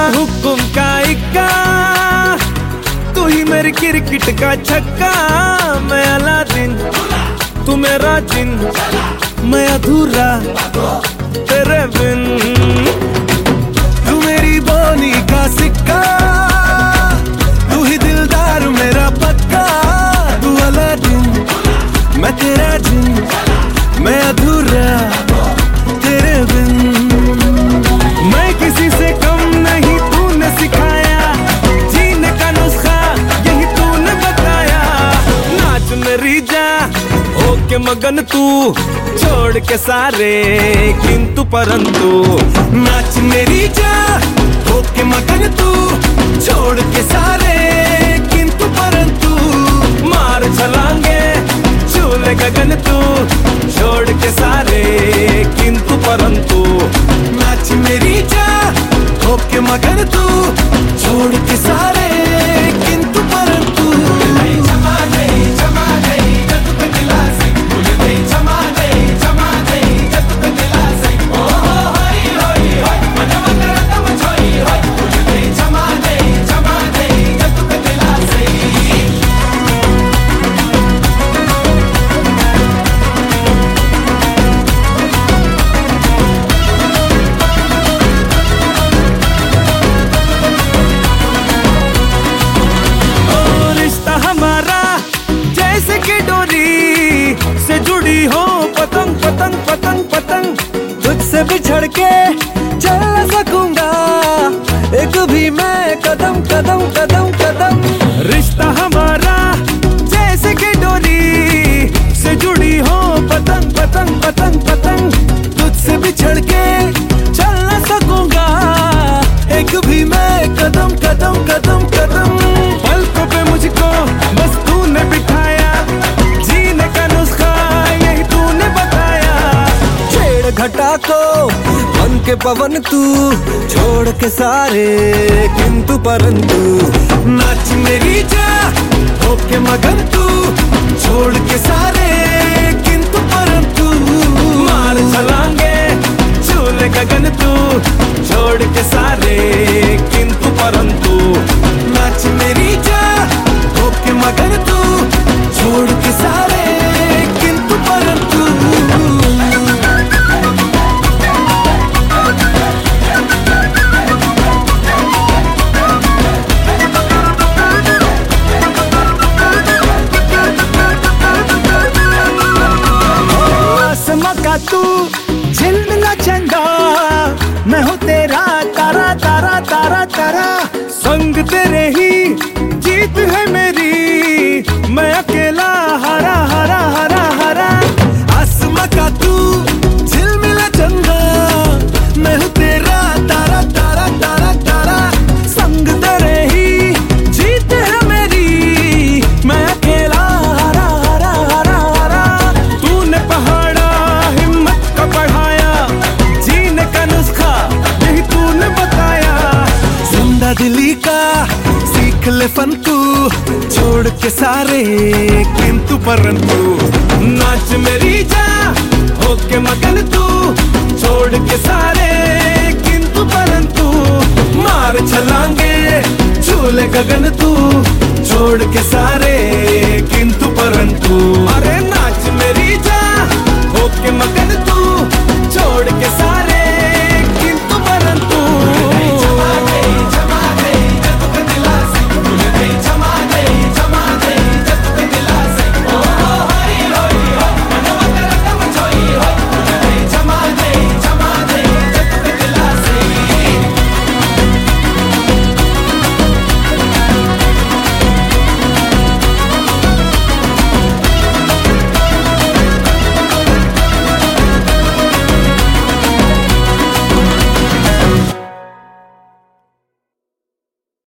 हुक्म का इक्का, तू ही मेरी क्रिकेट का छक्का। मैं अलादीन तू मेरा जिन, मैं अधूरा तेरे बिन। तू मेरी बोनी का सिक्का, तू ही दिलदार मेरा पक्का। तू अलादीन मैं तेरा जिन, मैं अधूरा तेरे बिन। मैं किसी से कम नहीं, तूने सिखाया जीने का नुस्खा, यही तूने बताया। नाच मेरी जा होके मगन तू, छोड़ के सारे किंतु परंतु। नाच मेरी जा होके मगन तू, छोड़ के सारे किंतु परंतु। मार छलांगे झूले गगन तू, छोड़ के सारे किंतु परंतु। नाच मेरी जा होके मगन तू, छोड़ के सारे किंतु परंतु। से जुड़ी हो पतंग पतंग पतंग पतंग, तुझसे बिछड़ के चल न सकूंगा एक भी मैं कदम कदम कदम कदम। रिश्ता हमारा जैसे कि डोरी से जुड़ी हो पतंग पतंग पतंग पतंग, तुझसे बिछड़ के चल न सकूंगा एक भी मैं कदम कदम कदम कदम। पलकों पे मुझको बस तूने बिठाया, जीने का नुस्खा यही तूने बताया। छेड़ घटा को बन के पवन तू, छोड़ के सारे किंतु परंतु। नाच मेरी जा होके मगन तू, छोड़ के सारे किंतु परंतु। मार छलांगे झूले गगन तू, छोड़ के सारे किंतु परंतु। नाच मेरी जा होके मगन तू, छोड़ के सारे किंतु परंतु। आसमां का तू झिलमिला चंदा, मैं हूँ तेरा तारा तारा तारा तारा। संग तेरे ही जीत है मेरी, मैं अकेला हरा हरा हरा हरा। आसमां का तू झिलमिला चंदा, मैं हूँ तेरा तारा तारा तारा तारा। संग तेरे ही जीत है मेरी, मैं अकेला हरा हरा हरा हरा। तूने पहाड़ा हिम्मत का बढ़ाया, जीने का नुस्खा यही तूने बताया। जिंदा दिली का सीख ले फन तू, छोड़ के सारे किंतु परंतु। नाच मेरी जा होके मगन तू, छोड़ के सारे किंतु परंतु। मार छलांगे झूले गगन तू, छोड़ के